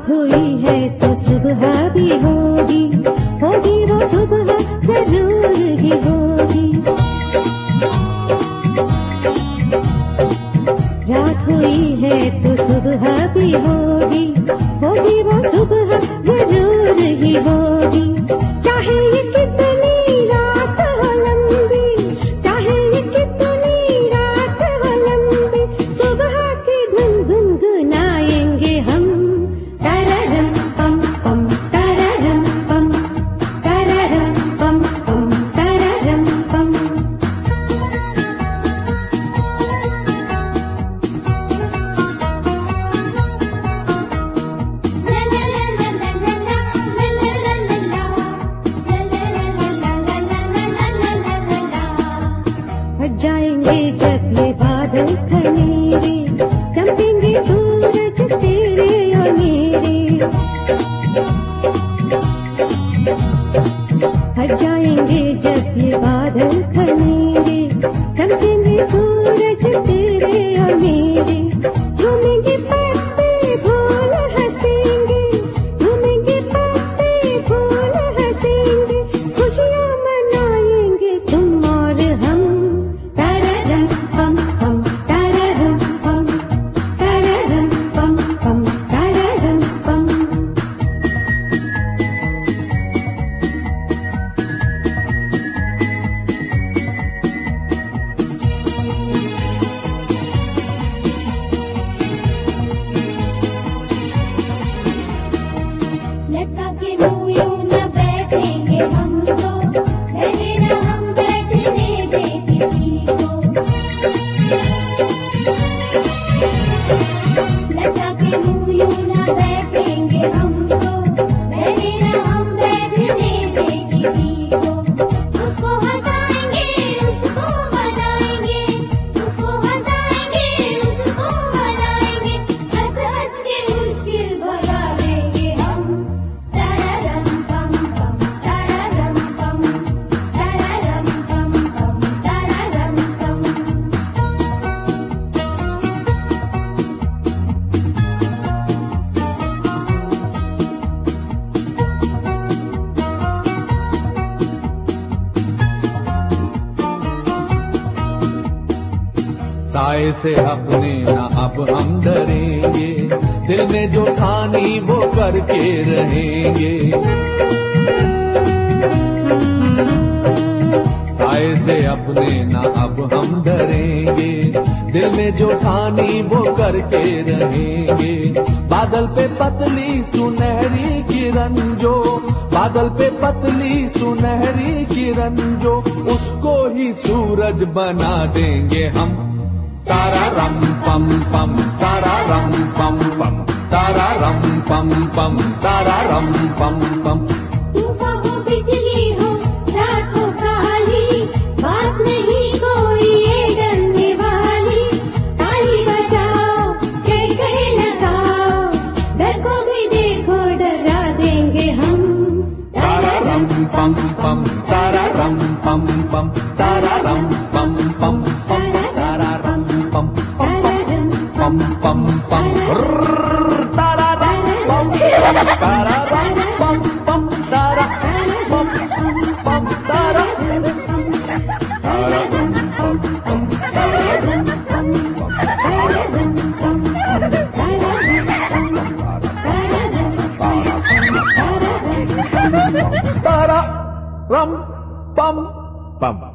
हुई है तो सुबह भी होगी, होगी वो सुबह जरूर ही होगी। रात हुई है तो सुबह भी होगी, होगी वो सुबह जरूर ही होगी। चाहे ये कितनी रात हो लंबी, चाहे ये कितनी रात हो लंबी, सुबह की धुन गुनगुनाएंगे हम। तररम पम पम तररम पम, तररम पम पम तररम पम। हट जाएंगे जब ये बादल घनेरे, चमकेंगे सूरज तेरे और मेरे। हट जाएंगे जब ये बादल घनेरे, चमकेंगे सूरज तेरे और मेरे। झूमेंगे पत्ते फूल हंसेंगे, झूमेंगे पत्ते फूल हंसेंगे, खुशियाँ मनाएंगे तुम और हम। तररम पम पम तररम पम, तररम पम पम तररम पम। लटका के मुँह यूं न बैठेंगे हम तो, बैठे न हम बैठने दे किसी को। लटका के मुँह यूं न बैठेंगे हम तो, बैठे न हम बैठने दे किसी को। उसको हंसाएंगे उसको मनाएंगे, उसको हंसाएंगे उसको मनाएंगे, हंस हंस के मुश्किल भगा देंगे हम। तररम पम पम तररम पम, तररम पम पम तररम पम। साए से अपने न अब हम डरेंगे, दिल में जो ठानी वो करके रहेंगे। साए से अपने न अब हम डरेंगे, दिल में जो ठानी वो करके रहेंगे। बादल पे पतली सुनहरी किरण जो, बादल पे पतली सुनहरी किरण जो, उसको ही सूरज बना देंगे हम। तररम पम पम तररम पम पम, तररम पम पम तररम पम पम। सुबह हो बिजली हो रात हो काली, बात नहीं कोई ये डरने वाली। ताली बजाओ कह कह लगाओ, डर को भी देखो डरा देंगे हम। तररम पम पम तररम पम पम, तररम पम पम पम तररम पम पम पम पम रररर, तररम पम तररम पम पम तररम पम पम तररम पम तररम पम पम पम।